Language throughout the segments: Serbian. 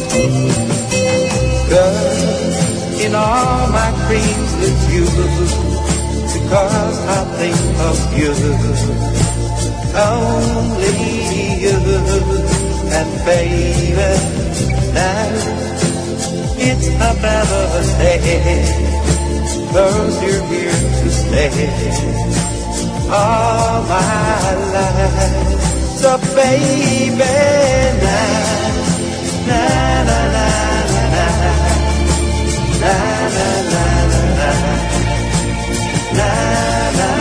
'Cause in all my dreams it's you, because I think of you, only you. And baby, now it's a better day, 'cause you're here to stay all my life. So baby, now, na na na na na na na na na na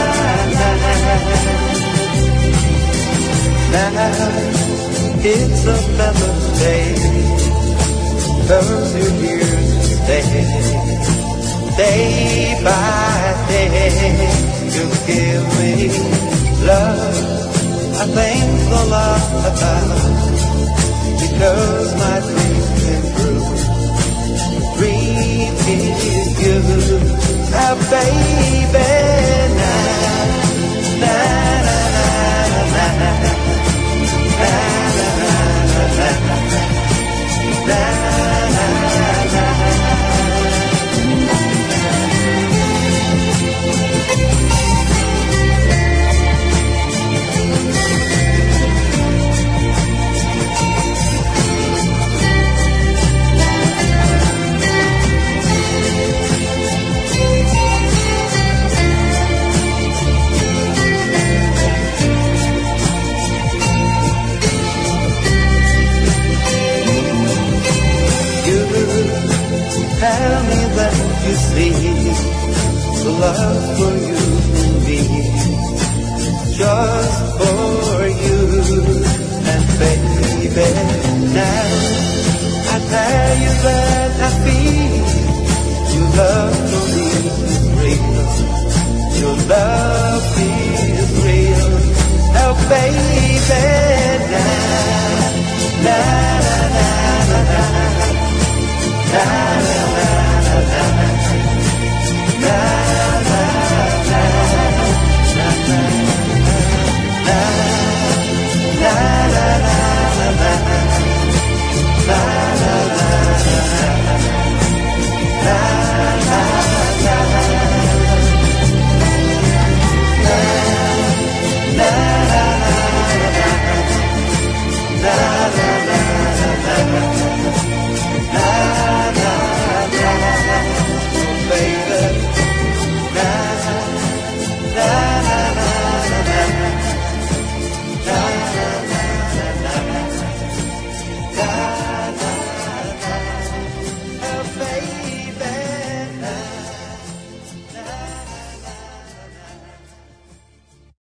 na na. It's a better day, 'cause you're here to stay, day by day. You give me love I thank the Lord about, because my dreams came true. Dream is you, now baby, now, na na na na na na na na na na. Tell me that you see the love for you and me, just for you. And baby, now I tell you that I feel your love for me is real. Your love is real. Oh baby, now